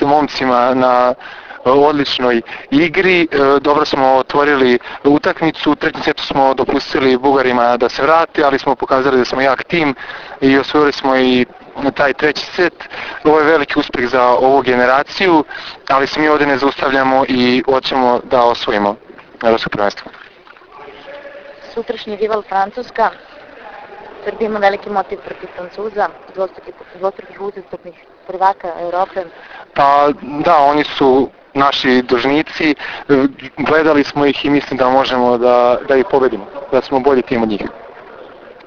momcima na odličnoj igri. Dobro smo otvorili utakmicu, u trećem setu smo dopustili Bugarima da se vrate, ali smo pokazali da smo jak tim i osvojili smo i taj treći set. Ovo je veliki uspjeh za ovu generaciju, ali se mi ovdje ne zaustavljamo i hoćemo da osvojimo evropsko prvenstvo. Sutrašnji rival Francuska. Srbija ima veliki motiv protiv Francuza, dvostrukih uzastopnih prvaka Europe. Pa da, oni su naši dužnici, gledali smo ih i mislim da možemo da ih pobedimo, da smo bolji tim od njih.